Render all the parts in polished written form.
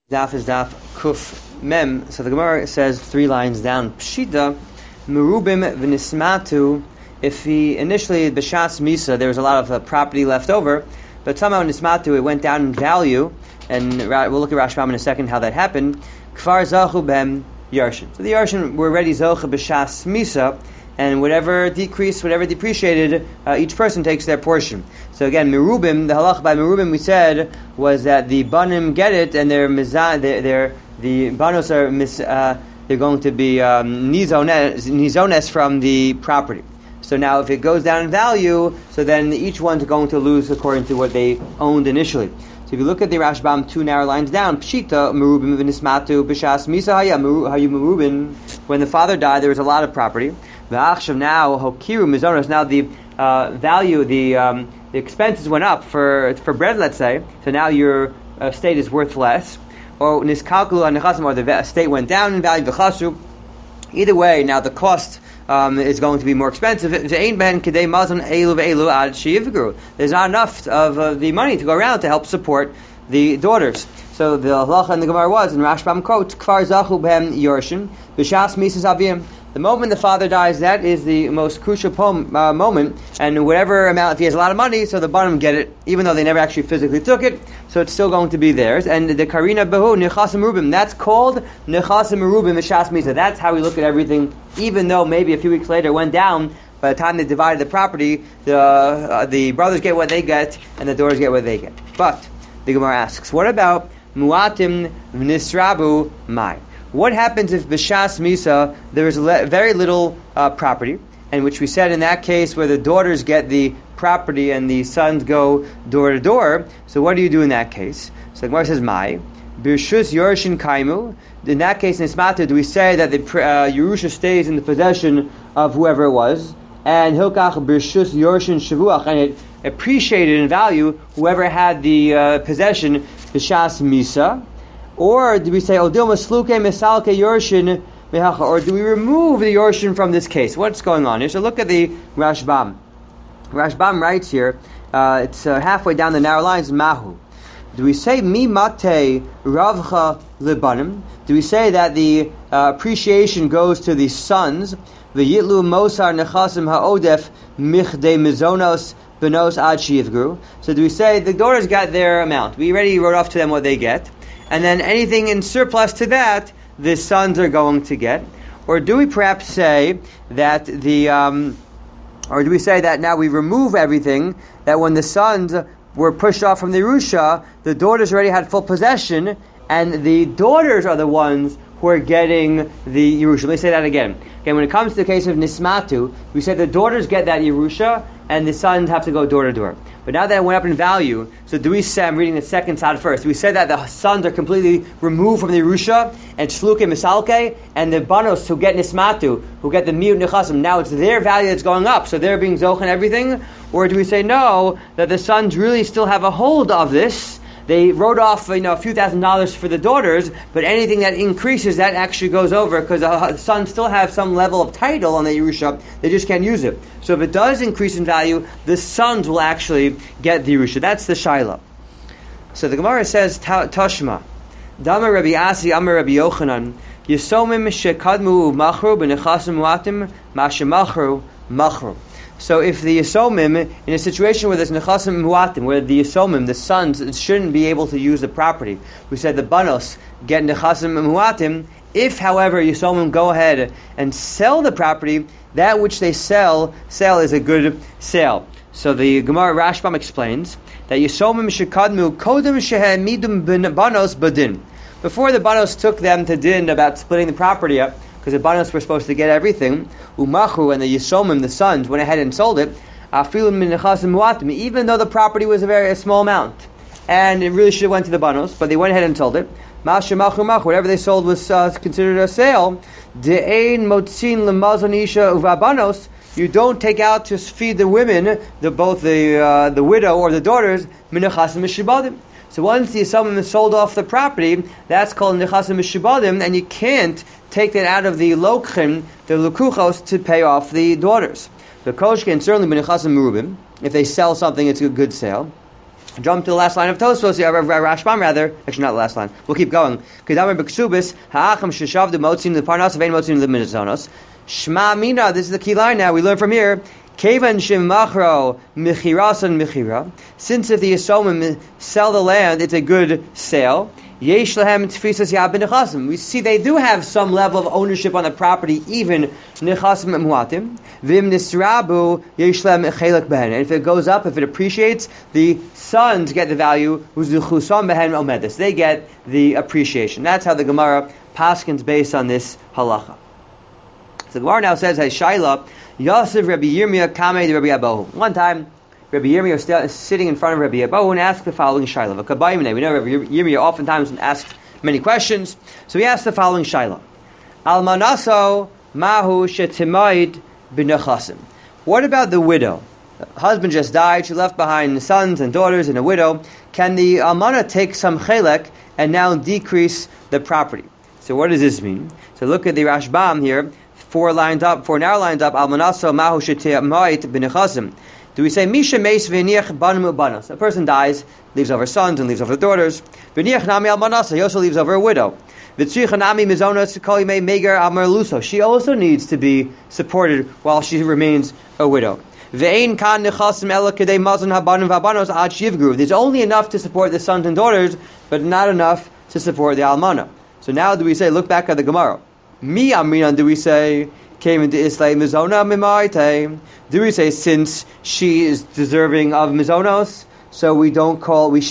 Daf is Daf Kuf Mem. So the Gemara says 3 lines down. Pshita merubim v'nismatu. If he initially b'shas misa there was a lot of property left over, but somehow nismatu it went down in value, and we'll look at Rashbam in a second how that happened. Kfar zachu b'hem yarshin. So the yarshin were already zocha b'shas misa, and whatever decreased, whatever depreciated, each person takes their portion. So again, merubim, the halach by merubim we said was that the banim get it, and the banos are they're going to be nizones from the property. So now, if it goes down in value, so then each one's going to lose according to what they owned initially. So if you look at the Rashbam 2 narrow lines down, Pshita merubim v'nismatu b'shas misa hayu merubim. When the father died, there was a lot of property. V'achshav now hokiru mizonos. Now the value, the expenses went up for bread, let's say. So now your estate is worth less. Or niskalkulu anichasim, or the estate went down in value. V'chashu. Either way, now the cost is going to be more expensive. There's not enough of the money to go around to help support the daughters. So the halacha in the Gemara was, and Rashbam quotes, Kfar zachu b'hem yorshin b'shas misas avim. The moment the father dies, that is the most crucial moment, and whatever amount, if he has a lot of money, so the banim get it, even though they never actually physically took it, so it's still going to be theirs. And the karina behu nechasim merubim, that's called nechasim merubim b'shas misa. That's how we look at everything, even though maybe a few weeks later it went down. By the time they divided the property, the brothers get what they get, and the daughters get what they get. But the Gemara asks, what about muatim v'nisrabu mai? What happens if b'shas misa there is very little property, and which we said in that case where the daughters get the property and the sons go door to door? So what do you do in that case? So the Gemara says, "Mai b'rshus yorshin kaimu." In that case, in Ismata, do we say that the Yerusha stays in the possession of whoever it was, and hilkach b'rshus yorshin shavuach, and it appreciated in value whoever had the possession b'shas misa? Or do we say, Odil masluke misalke yorshin mehacha? Or do we remove the yorshin from this case? What's going on here? So look at the Rashbam. Rashbam writes here, it's halfway down the narrow lines, Mahu. Do we say, Mi mate ravcha libanim? Do we say that the appreciation goes to the sons? V'yitlu mosar nechasim ha'odef michde mizonos benos ad shivgru. So do we say, the daughters got their amount. We already wrote off to them what they get. And then anything in surplus to that, the sons are going to get. Or do we perhaps say that or do we say that now we remove everything, that when the sons were pushed off from the Yerusha, the daughters already had full possession, and the daughters are the ones who are getting the Yerusha. Let me say that again. Okay, when it comes to the case of Nismatu, we say the daughters get that Yerusha, and the sons have to go door to door. But now that it went up in value, so do we say, I'm reading the second side first, do we say that the sons are completely removed from the Yerusha, and Shluke Misalke, and the Banos who get Nismatu, who get the Miut Nechasim, now it's their value that's going up, so they're being Zoch and everything? Or do we say no, that the sons really still have a hold of this? They wrote off, a few $1,000s for the daughters, but anything that increases, that actually goes over, because the sons still have some level of title on the Yerusha, they just can't use it. So if it does increase in value, the sons will actually get the Yerusha. That's the Shaila. So the Gemara says, Tashma, Dama Rabbi Asi, Amar Rabbi Yochanan, Yisomim shekadmu machru b'nechasim muatim, mashemachru machru. So if the Yisomim, in a situation where there's Nechasim Muatim, where the Yisomim, the sons, shouldn't be able to use the property, we said the Banos get Nechasim Muatim. If, however, Yisomim go ahead and sell the property, that which they sell is a good sale. So the Gemara Rashbam explains that Yisomim shekadmu kodem shehemidum Banos badin. Before the Banos took them to din about splitting the property up, because the Banos were supposed to get everything, Umachu and the Yisomim, the sons, went ahead and sold it, even though the property was a small amount, and it really should have went to the Banos, but they went ahead and sold it. Whatever they sold was considered a sale. You don't take out to feed the women, both the widow or the daughters, So once the Yisomim is sold off the property, that's called Nechasim Mishibadim, and you can't take that out of the Lokchim, the Lukuchos, to pay off the daughters. The Koshkin, certainly Nechasim Merubim, if they sell something, it's a good sale. Jump to the last line of Tosfos, Rashbam rather. Actually, not the last line. We'll keep going. Kedamar b'ksubis ha'acham sheshavdu motzim l'parnas vein motzim l'mizonos. Shma mina. This is the key line. Now we learn from here. Kevan shemachro michirasan michira. Since if the Yisomim sell the land, it's a good sale. Yesh lahem tfisas yab b'nechasim. We see they do have some level of ownership on the property, even nechasim muatim. Vim nisrabu yesh lahem chelak behen. And if it goes up, if it appreciates, the sons get the value. Who's the chusam behen omedus? They get the appreciation. That's how the Gemara paskins based on this halacha. So the Gemara now says, "Hey Shaila, Yosef Rabbi Yirmiyah Kamei Rabbi Abahu." One time, Rabbi Yirmiyah is sitting in front of Rabbi Abahu and asked the following shaila. We know Rabbi Yirmiyah oftentimes asked many questions, so he asked the following shaila: Almanaso mahu shetimaid b'nechasim. What about the widow? The husband just died; she left behind sons and daughters and a widow. Can the almana take some chelek and now decrease the property? So what does this mean? So look at the Rashbam here. Four narrow lined up. Almanaso mahu shetimaid b'nechasim. Do we say Misha Meis V'niach Banum Ubanos? A person dies, leaves over sons and leaves over daughters. V'niach Nami Almanasa, he also leaves over a widow. V'tzricha Nami Mizonos Kol Yimei Meger Amar Luso. She also needs to be supported while she remains a widow. Ve'ein kan nechasim ela kedei mazon habanim v'abanos ad shivgru. There's only enough to support the sons and daughters, but not enough to support the almana. So now do we say, look back at the Gemara. Mi Amrinan, do we say, came into Islay Mizona Mimaite? Do we say since she is deserving of Mizonos, so we don't call she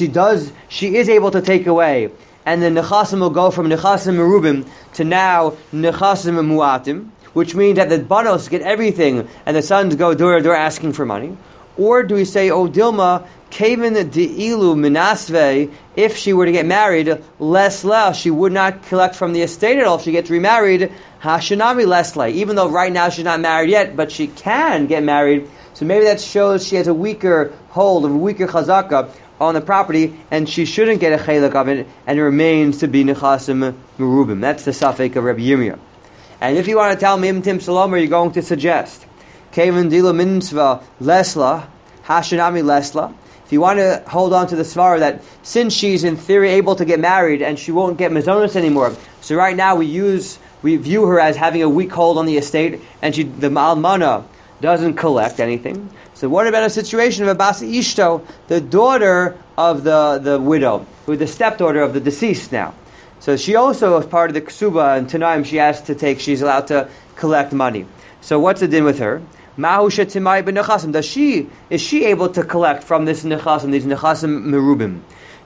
is able to take away, and the Nechasim will go from Nechasim Merubim to now Nechasim Muatim, which means that the Banos get everything and the sons go door to door asking for money? Or do we say, O Dilma, Kaven De'ilu Minasve, if she were to get married, less, she would not collect from the estate at all if she gets remarried, Hashanami Lesle, even though right now she's not married yet, but she can get married, so maybe that shows she has a weaker hold, a weaker chazaka on the property, and she shouldn't get a chelak of it, and it remains to be Nechasim Merubim. That's the suffix of Rabbi Yirmiyah. And if you want to tell me, Tim Salomer, you're going to suggest, Kaven Dila Minsva Lesla, Hashanami Lesla. If you want to hold on to the svara that since she's in theory able to get married and she won't get mizonos anymore, so right now we view her as having a weak hold on the estate, and the almana doesn't collect anything. So what about a situation of a bas ishto, the daughter of the widow, who is the stepdaughter of the deceased now? So she also, as part of the ksuba and tanaim, she's allowed to collect money. So what's the din with her? Mahu shetimai b'nechasim. Is she able to collect from this nechasim, these nechasim merubim?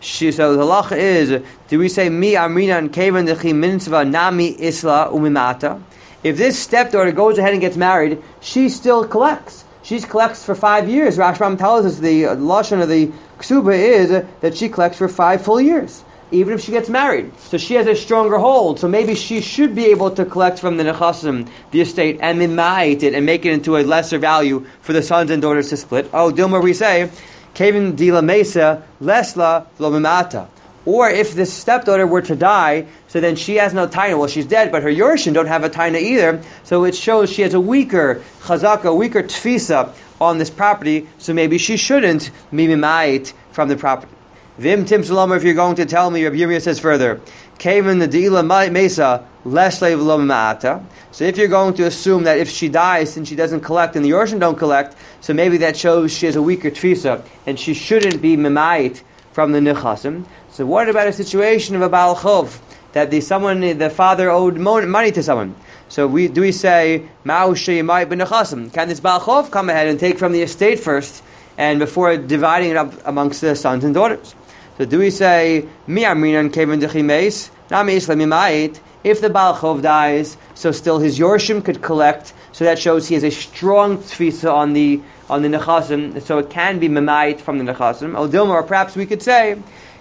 So the halacha is, do we say mi amrina and kevan dechi mitzvah nami isla umimata? If this stepdaughter goes ahead and gets married, she still collects. She collects for 5 years. Rashbam tells us the lashon of the ksuba is that she collects for 5 full years, even if she gets married. So she has a stronger hold. So maybe she should be able to collect from the nechasim, the estate, and mimayit it and make it into a lesser value for the sons and daughters to split. Oh, Dilma, we say, Kevin Dila Mesa, Lesla, Lomimata. Or if this stepdaughter were to die, so then she has no taina. Well, she's dead, but her Yorshin don't have a taina either. So it shows she has a weaker chazaka, weaker tfisa on this property. So maybe she shouldn't mimayit from the property. Vim Tim Salomer, if you're going to tell me, Rabbi Yirmiyah says further, Kevin the Dila Mesa, Lesla Lomimata. So if you're going to assume that if she dies and she doesn't collect and the Yorshin don't collect, so maybe that shows she has a weaker tfisa and she shouldn't be mimayit from the nechasim. So what about a situation of a Baal Chov, that the father owed money to someone? So we say, Ma'u sheyimai b'nechasim. Can this Baal Chov come ahead and take from the estate first, and before dividing it up amongst the sons and daughters? So do we say, Mi amrinan kevin dechimeis, nami isla mimayit? If the Baal Chov dies, so still his Yorshim could collect, so that shows he has a strong tfisa on the nechasim, so it can be mimayit from the nechasim. O Dilma, or perhaps we could say,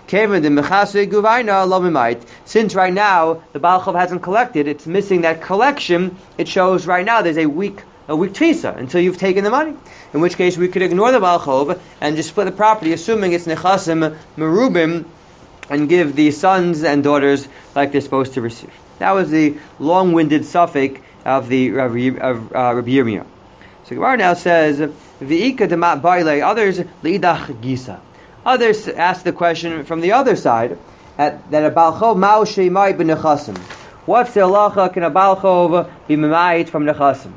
since right now the Baal Chov hasn't collected, it's missing that collection, it shows right now there's a weak tfisa until you've taken the money. In which case we could ignore the Baal Chov and just split the property, assuming it's nechasim merubim, and give the sons and daughters like they're supposed to receive. That was the long-winded suffix of the Rabbi Yirmiyah. So Gemara now says, "V'ika demat baile," others leidach gisa. Others ask the question from the other side, that a balchov ma'u sheimai b'nechasim. What's the halacha? Can a balchov be memayit from nechasim?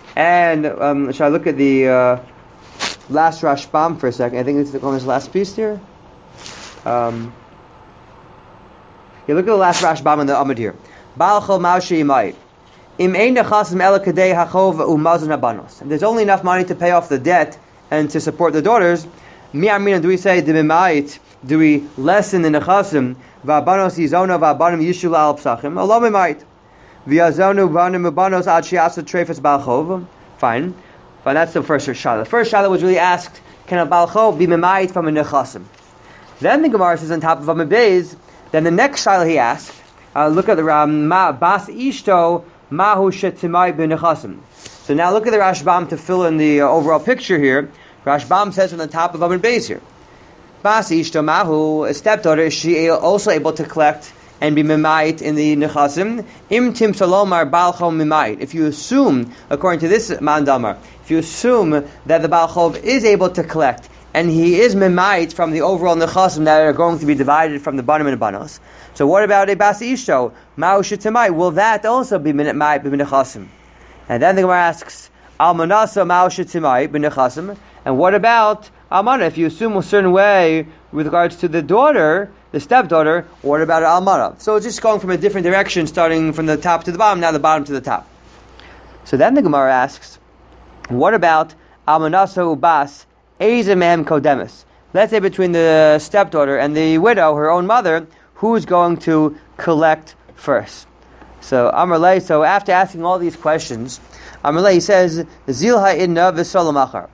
And shall I look at the last Rashbam for a second? I think it's on this last piece here. You look at the last Rashbam in the Amud here. Balchov ma'u sheimai. Im ein nechasim ela kadei hachov u'mazon habanos. If there's only enough money to pay off the debt and to support the daughters, mi amina, do we say d'mimayit? Do we lessen the nechasim? Va'banos yizona va'banim yishul al psachim. Allah mimayit. V'yazonu v'anim v'banos ad shi'asa trefes balchov. Fine. That's the first shaila. The first shaila was really asked, can a balchov be mimayit from a nechasim? Then the Gemara says on top of Amud Beis, then the next shaila he asked, look at the bas ishto mahu shetimai b'nechasim. So now look at the Rashbam to fill in the overall picture here. Rashbam says on the top of Amud Beis here, Bas ishto mahu, a stepdaughter, is she also able to collect and be mimayit in the nechasim? Im tim salomar balchov mimayit. If you assume, according to this mandamar, if you assume that the balchov is able to collect and he is mimayit from the overall nechasim that are going to be divided from the banim and the banos, so what about a bas ishto mahu shetimai? Will that also be mimayit b'nechasim? And then the Gemara asks, almanasa mahu shetimai b'nechasim. And what about almana? If you assume a certain way with regards to the daughter, the stepdaughter, what about almana? So it's just going from a different direction, starting from the top to the bottom, now the bottom to the top. So then the Gemara asks, what about almanasa ubas ezemehem kodemis? Let's say between the stepdaughter and the widow, her own mother, who's going to collect first? So Amrlei, so after asking all these questions, Amrlei says, Zilha idna v'solamachar.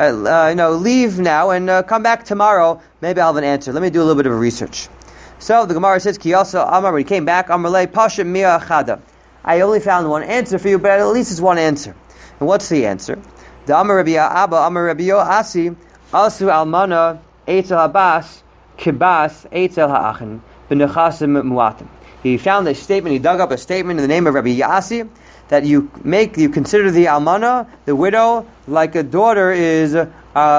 Leave now and come back tomorrow. Maybe I'll have an answer. Let me do a little bit of research. So the Gemara says, Kiyasa Amar, when he came back, Amrlei Pasha Mia Chada. I only found one answer for you, but at least it's one answer. And what's the answer? The Amar Rabbi Abba, Amar Rabbi Yoasi, Asu Almana, Eitzel Habas, Kibas, Eitzel Ha'achin, B'nechasim Muatim. He found a statement, he dug up a statement in the name of Rabbi Yasi, that you consider the almana, the widow, like a daughter is, an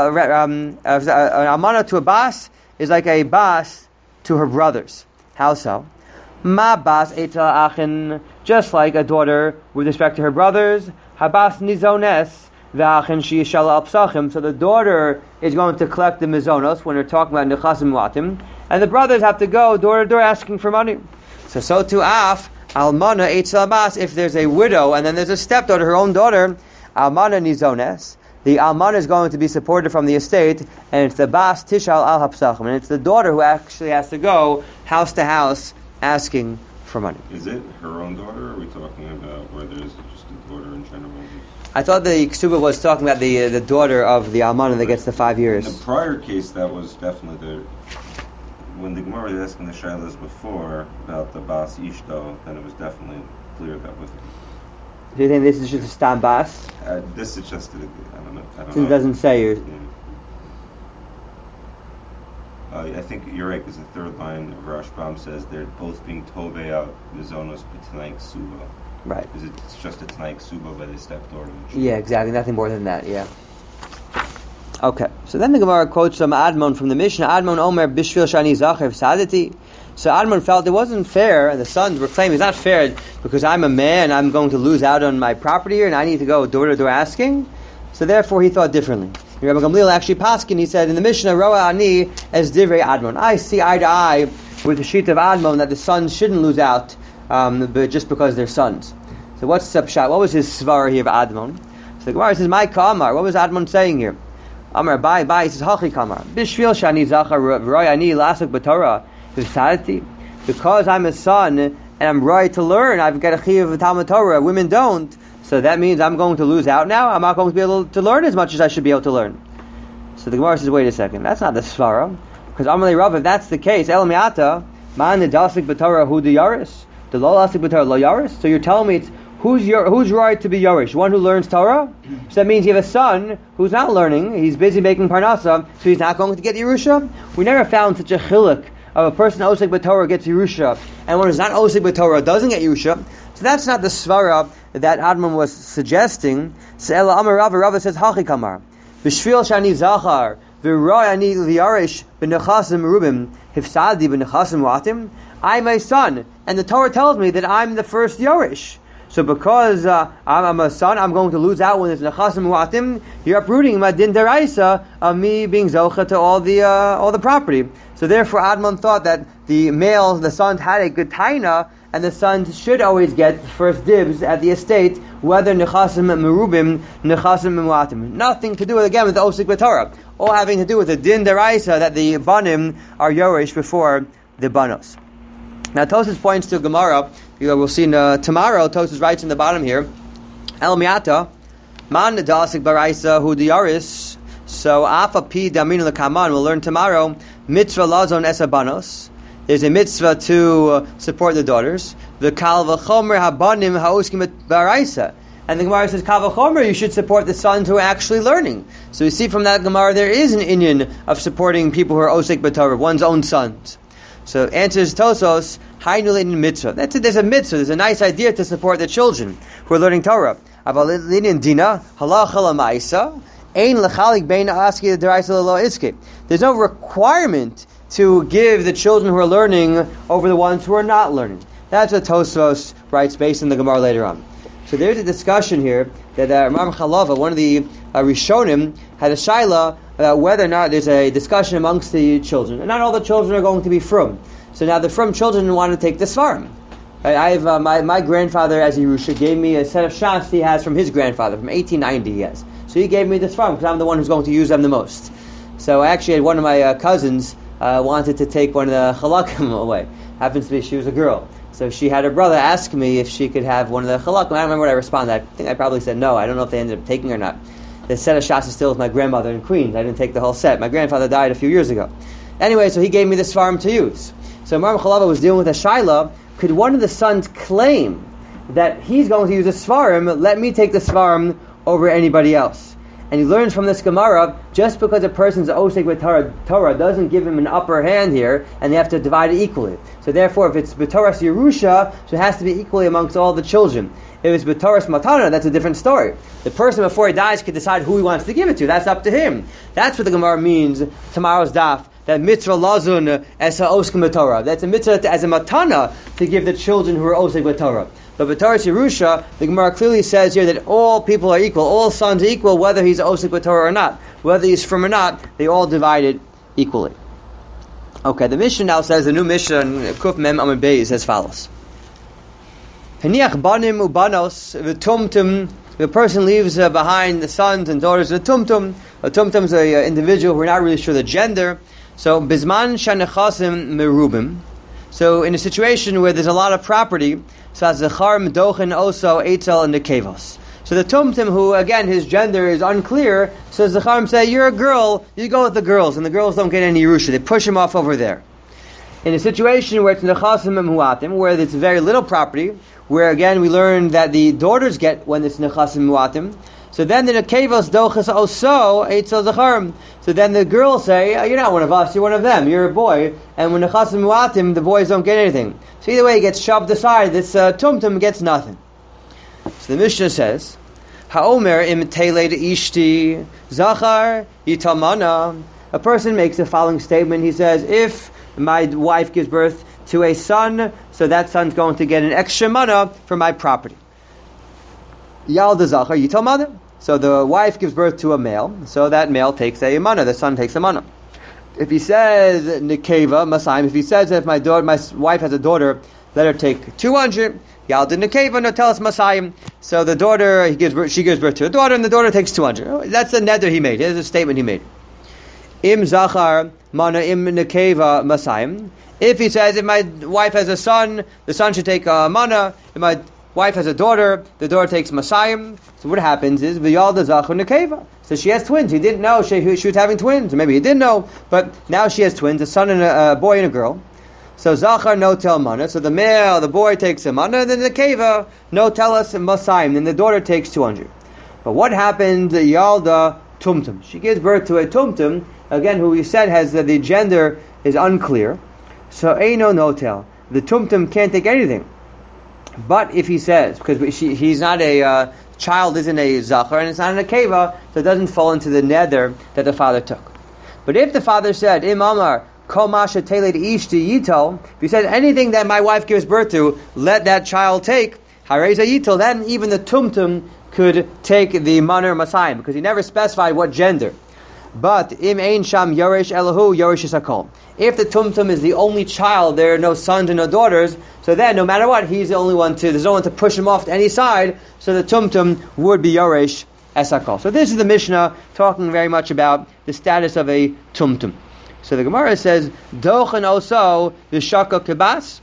almana to a bas is like a bas to her brothers. How so? Ma bas etel achin, just like a daughter with respect to her brothers, habas nizones, v'achin sheyishala al psachim. So the daughter is going to collect the mizonos when they're talking about nechasim muatim, and the brothers have to go door to door asking for money. So to af, almana eitzel bas, if there's a widow and then there's a stepdaughter, her own daughter, almana nizones, the almana is going to be supported from the estate, and it's the bas tishal al hapsachim, and it's the daughter who actually has to go house to house asking for money. Is it her own daughter, or are we talking about whether it's just a daughter in general? I thought the Ksuba was talking about the daughter of the almana that gets the 5 years. In the prior case, that was definitely when the Gemara was asking the shaylas before about the bas ishto, then it was definitely clear that was. Do you think this is just a stam bas? This is just I don't know. Since it doesn't say. Yeah. I think you're right, because the third line of Rashbam says they're both being tovei out mizonos b'tanai ksuba. Right. Because it's just a tanai ksuba by the stepdaughter. Yeah, exactly. Nothing more than that. Yeah. Okay, so then the Gemara quotes some Admon from the Mishnah. Admon Omer Bishvil Shani Zachev Sadati. So Admon felt it wasn't fair, and the sons were claiming it's not fair because I'm a man, I'm going to lose out on my property here, and I need to go door to door asking. So therefore he thought differently. Rabbi Gamliel actually paskin, he said in the Mishnah, Roa Ani as Divrei Admon. I see eye to eye with the sheet of Admon that the sons shouldn't lose out but just because they're sons. So what's the pshat? What was his svara here of Admon? So the Gemara says, my kamar, what was Admon saying here? Amar Bai, he says, Hachi Kamar. Bishvil Shani Zachar Roy Ani Lasuk B'Torah V'Sadati. Because I'm a son and I'm right to learn, I've got a chiyuv of Talmud Torah. Women don't. So that means I'm going to lose out now. I'm not going to be able to learn as much as I should be able to learn. So the Gemara says, wait a second. That's not the svara. Because Amalei Rav, if that's the case, El Miata, Man Nedasik B'Torah Hu De Yaris. The Lo Lasik B'Torah Lo Yaris. So you're telling me it's who's right to be Yorish? One who learns Torah? So that means you have a son who's not learning, he's busy making Parnasa, so he's not going to get Yerusha? We never found such a chiluk of a person Osik B'Torah gets Yerusha, and one who's not Osik B'Torah doesn't get Yerusha. So that's not the svara that Admon was suggesting. So Ela Amar Rava says, Hachi Kamar. B'shvil Shani Zachar, V'ro'ani liyarish b'nechasim merubim hifsadi b'nechasim mu'atim. I'm a son, and the Torah tells me that I'm the first Yorish. So because I'm a son, I'm going to lose out when there's nechasim mu'atim. You're uprooting my din deraisa of me being zocha to all the property. So therefore, Admon thought that the sons had a good taina, and the sons should always get first dibs at the estate, whether nechasim merubim, nechasim mu'atim. Nothing to do with the osik b'Torah. All having to do with the din deraisa that the banim are Yorish before the banos. Now Tosfos points to Gemara. We'll see tomorrow. Tosfos writes in the bottom here, El miata man dasik baraisa hu diaris. So afa pi daminu lekaman. We'll learn tomorrow. Mitzvah lazon esabanos. There's a mitzvah to support the daughters. The kal v'chomer habanim haoskim baraisa. And the Gemara says, kal v'chomer, you should support the sons who are actually learning. So we see from that Gemara there is an inyan of supporting people who are osik b'Torah, one's own sons. So answers Tosos, Hainu mitzvah. There's a mitzvah, there's a nice idea to support the children who are learning Torah. Avalin dina, halacha lamaisa, ein lechalik bein aski deraisa lo iske. There's no requirement to give the children who are learning over the ones who are not learning. That's what Tosos writes based on the Gemara later on. So there's a discussion here that Ramam Chalava, one of the Rishonim, had a shaila about whether or not there's a discussion amongst the children. And not all the children are going to be frum. So now the frum children want to take the svarim. I have my grandfather, as Yerusha, gave me a set of shas he has from his grandfather, from 1890 he has. So he gave me the svarim because I'm the one who's going to use them the most. So I actually had one of my cousins wanted to take one of the chalakim away. Happens to be she was a girl. So she had her brother ask me if she could have one of the chalakim. I don't remember what I responded. I think I probably said no. I don't know if they ended up taking or not. The set of shas is still with my grandmother in Queens. I didn't take the whole set. My grandfather died a few years ago. Anyway, so he gave me the svarim to use. So Mar Chalava was dealing with a shaila. Could one of the sons claim that he's going to use a svarim, let me take the svarim over anybody else? And he learns from this Gemara, just because a person's osek with Torah doesn't give him an upper hand here, and they have to divide it equally. So therefore, if it's b'Torah's Yerusha, so it has to be equally amongst all the children. If it's b'Torah's Matana, that's a different story. The person before he dies can decide who he wants to give it to. That's up to him. That's what the Gemara means, tomorrow's daf, that mitzvah lazun as a oskim b'Torah. That's a mitzvah as a matana to give the children who are osek b'Torah. But b'Torah's Yerusha, the Gemara clearly says here that all people are equal, all sons are equal, whether he's osek b'Torah or not. Whether he's from or not, they all divide it equally. Okay, the Mishnah now says, the new Mishnah in Kuf Mem Amud Beis is as follows. Haniach banim ubanos v'tumtum. The person leaves behind the sons and daughters of tumtum. A tumtum is an individual who we're not really sure the gender. So bizman shanechasim merubim. So in a situation where there's a lot of property, so as zechar medochen also eitzel and nekevos. So the tumtum, who again his gender is unclear, so zecharim say, you're a girl, you go with the girls, and the girls don't get any yerusha. They push him off over there. In a situation where it's nechasim muatim, where there's very little property, where again we learn that the daughters get when it's nechasim muatim. So then the nekevos dochas also eitzel zecharim. So then the girls say, you're not one of us, you're one of them, you're a boy. And when nechasim muatim, the boys don't get anything. So either way, he gets shoved aside. This tumtum gets nothing. So the Mishnah says, Ha'omer im teled ishti zachar yitamana. A person makes the following statement. He says, if my wife gives birth to a son, so that son's going to get an extra mana for my property. Yalda zachar yitamana. So the wife gives birth to a male, so that male takes a mana, the son takes a mana. If he says nekeva masayim, if he says that if my wife has a daughter, let her take 200. Yalda nekeva no tell us masayim. So the daughter she gives birth to a daughter, and the daughter takes 200. That's the neder he made. Here's a statement he made. Im zachar mana im nekeva masayim. If he says if my wife has a son, the son should take a mana. If my wife has a daughter, the daughter takes masayim. So what happens is v'yalda zachar nekeva. So she has twins. He didn't know she was having twins. Maybe he didn't know, but now she has twins, a son and a boy and a girl. So zachar no tel mana. So the boy takes a mana, then the nekeva no tell us masayim. Then the daughter takes 200. But what happened? Yalda tumtum. She gives birth to a tumtum. Again, who we said has the gender is unclear. So eino no tel. The tumtum can't take anything. But if he says, because he's not a child, isn't a zachar, and it's not a nekeva, so it doesn't fall into the neder that the father took. But if the father said, Im Amar, Kol Masha Teled Ishti Yitol, if he said anything that my wife gives birth to, let that child take, Hareza Yitol, then even the Tumtum could take the Maner Masayim, because he never specified what gender. But Im Ein Sham Yoresh Elahu Yoresh Isakol. If the Tumtum is the only child, there are no sons and no daughters, so then no matter what, he's the only one there's no one to push him off to any side, so the Tumtum would be Yoresh Esakol. So this is the Mishnah talking very much about the status of a Tumtum. So the Gemara says, Dochen also v'shaka kibas.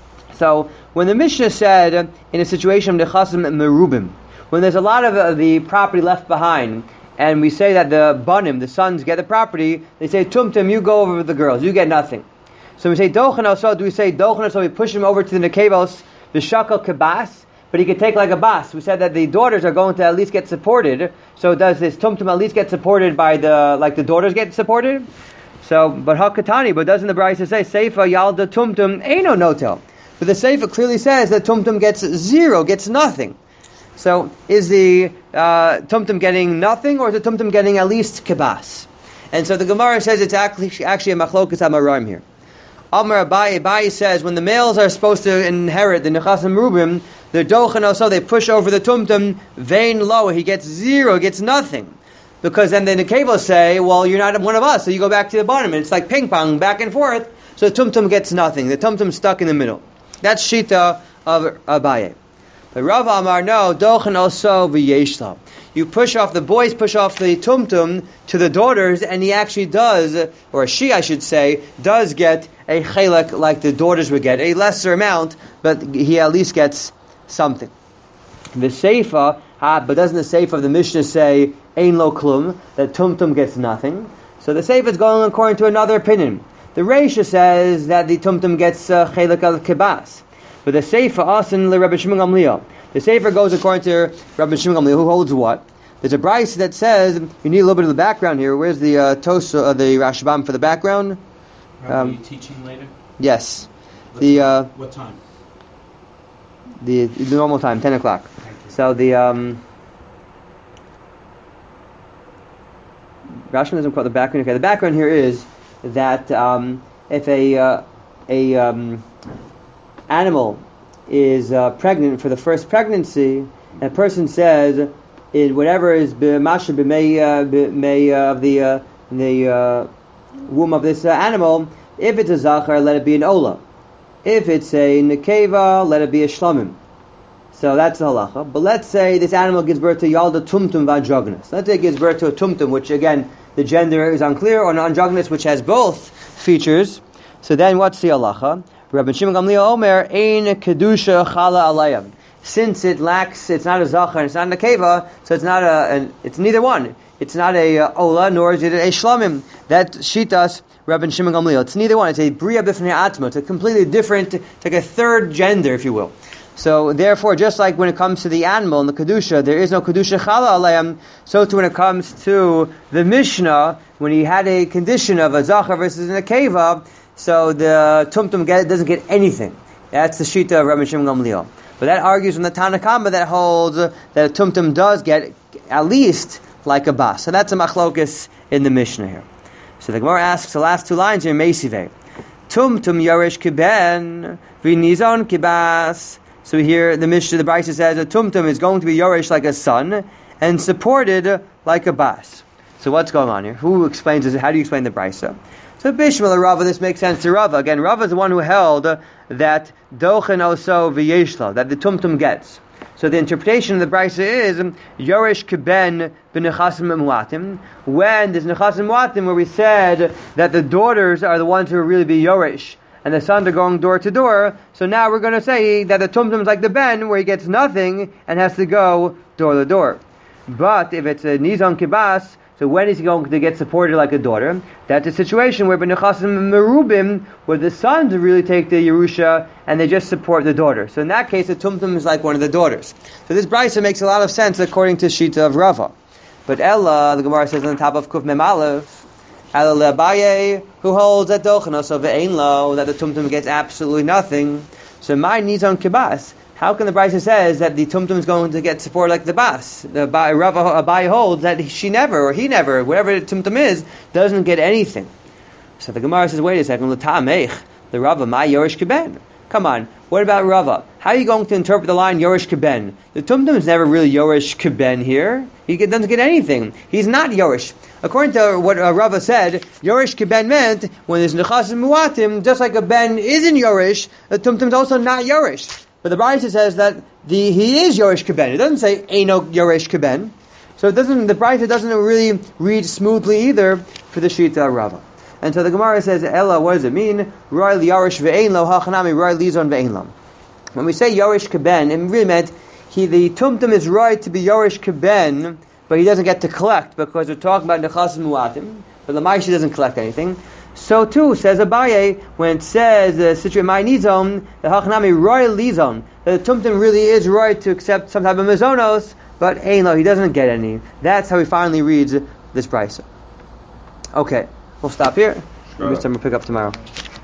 So when the Mishnah said in a situation of nechasim merubim, when there's a lot of the property left behind, and we say that the banim, the sons, get the property, they say, Tumtum, you go over with the girls, you get nothing. So we say Dochen also, do we say Dochen also, we push him over to the nekevos v'shaka kibas, but he could take like a bas. We said that the daughters are going to at least get supported, so does this Tumtum at least get supported by the daughters get supported? So, but Hakatani, but doesn't the Brisa say Seifa Yalda Tumtum Eino Notel? But the Seifa clearly says that Tumtum gets zero, gets nothing. So, is the Tumtum getting nothing, or is the Tumtum getting at least kibas? And so the Gemara says it's actually a machlokas amarim here. Amar Abaye says when the males are supposed to inherit the nechasim rubim, the dochen also they push over the Tumtum vein low, he gets zero, gets nothing. Because then the Nekevos say, well, you're not one of us, so you go back to the bottom. And it's like ping pong, back and forth. So the Tumtum gets nothing. The Tumtum's stuck in the middle. That's Shita of Abaye. But Rav Amar, no, Dochen also v'yeshla. You push off, the boys push off the Tumtum to the daughters, and he actually does, or she, I should say, does get a chelek like the daughters would get. A lesser amount, but he at least gets something. The Seifa, but doesn't the Seifa of the Mishnah say, Ein lo klum, that Tumtum gets nothing? So the Seifa is going according to another opinion. The Reisha says that the Tumtum gets chelik al kibas. But the Seifa asin le Rabbi Shimon Gamliel. The Seifa goes according to Rabbi Shimon Gamliel, who holds what? There's a Brisa that says, you need a little bit of the background here. Where's the Tosa, the Rashbam for the background? Are you teaching later? Yes. What time? The normal time, 10 o'clock. So the Rashi doesn't quote the background. Okay, the background here is that if a animal is pregnant for the first pregnancy, and a person says whatever is b'masha b'mei of the womb of this animal, if it's a zachar, let it be an ola. If it's a nekeva, let it be a shlamim. So that's the halacha. But let's say this animal gives birth to Yalda Tumtum V'Androgynous. Let's say it gives birth to a Tumtum, which again, the gender is unclear, or an Androgynous, which has both features. So then what's the halacha? Rabbi Shimon Gamliel Omer, Ein Kedusha Chala Alayam. Since it lacks, it's not a Zachar, and it's not a Nekeva, so it's not it's neither one. It's not a Ola, nor is it a Shlamim. That Shitas, Rabbi Shimon Gamliel. It's neither one. It's a Bria B'fnei Atma. It's a completely different, it's like a third gender, if you will. So therefore, just like when it comes to the animal and the Kedusha, there is no Kedusha Chala Alayam, so too when it comes to the Mishnah, when he had a condition of a Zachar versus a Nekeva, so the Tumtum doesn't get anything. That's the Shita of Rabbi Shimon Gamliel. But that argues from the Tanakama that holds that a Tumtum does get at least like a bas. So that's a machlokas in the Mishnah here. So the Gemara asks the last two lines here, Meisiveh. Tumtum Yoresh Kiben V'nizon Kibas. So here the Mishnah, the Brisa says a Tumtum is going to be Yoresh like a son and supported like a bas. So what's going on here? Who explains this? How do you explain the Brisa? So Bishmal Rava, this makes sense to Rava. Again, Rava is the one who held that Dochen also v'yeshla, that the Tumtum gets. So the interpretation of the Brisa is Yoresh Keben b'nechasim muatim. When there's nechasim muatim, where we said that the daughters are the ones who will really be Yoresh, and the sons are going door to door. So now we're going to say that the Tumtum is like the Ben, where he gets nothing and has to go door to door. But if it's a Nizon Kibas, so when is he going to get supported like a daughter? That's a situation where b'nechasim merubim, where the sons really take the Yerusha and they just support the daughter. So in that case, the Tumtum is like one of the daughters. So this Brisa makes a lot of sense according to Shita of Rava. But Ella, the Gemara says on the top of Kuf Mem Aleph, Ella Abaye, who holds that Dochen also ve'ein lo, that the Tumtum gets absolutely nothing. So my Nizon Kibas, How can the Brisa says that the tumtum is going to get support like the bas? The Rav Abai holds that she never, or he never, whatever the tumtum is, doesn't get anything. So the Gemara says, wait a second, the Rava, my Yorish Keben. Come on, what about Rava? How are you going to interpret the line Yorish Keben? The tumtum is never really Yorish Keben here. He doesn't get anything. He's not Yorish. According to what Rava said, Yorish Keben meant when there's Nechas and Muatim, just like a Ben isn't Yorish, the tumtum is also not Yorish. But the Brisa says that he is Yorish Keben. It doesn't say Eino Yorish Keben. So the Brisa doesn't really read smoothly either for the Shita Rava. And so the Gemara says, Ella, what does it mean? Roy Yorish ve'ein lo hachanami roy lizon ve'ein lam. When we say Yorish Keben, it really meant the tumtum is right to be Yorish Keben, but he doesn't get to collect because we're talking about Nechas Muatim. But the Maishi doesn't collect anything. So too, says Abaye, when it says Sitra Mai Nizon, the Hachanami Roy Lizon, the tumtum really is right to accept some type of Mizonos, but Ein Lo, he doesn't get any. That's how he finally reads this Brisa. Okay, we'll stop here. We'll pick up tomorrow.